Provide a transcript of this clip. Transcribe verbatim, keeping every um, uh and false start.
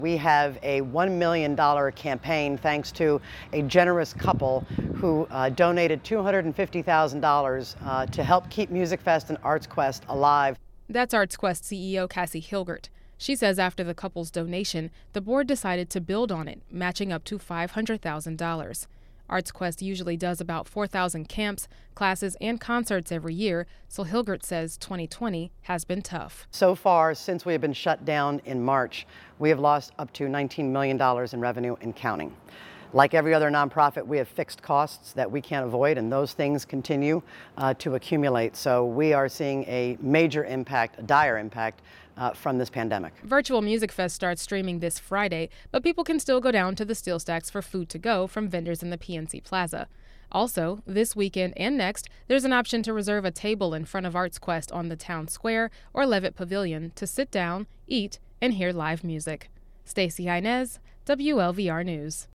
We have a one million dollars campaign thanks to a generous couple who uh, donated two hundred fifty thousand dollars uh, to help keep MusicFest and ArtsQuest alive. That's ArtsQuest C E O Cassie Hilgert. She says after the couple's donation, the board decided to build on it, matching up to five hundred thousand dollars. ArtsQuest usually does about four thousand camps, classes, and concerts every year, so Hilgert says twenty twenty has been tough. So far, since we have been shut down in March, we have lost up to nineteen million dollars in revenue and counting. Like every other nonprofit, we have fixed costs that we can't avoid, and those things continue uh, to accumulate. So we are seeing a major impact, a dire impact, uh, from this pandemic. Virtual MusicFest starts streaming this Friday, but people can still go down to the Steel Stacks for food to go from vendors in the P N C Plaza. Also, this weekend and next, there's an option to reserve a table in front of ArtsQuest on the Town Square or Levitt Pavilion to sit down, eat, and hear live music. Stacey Inez, W L V R News.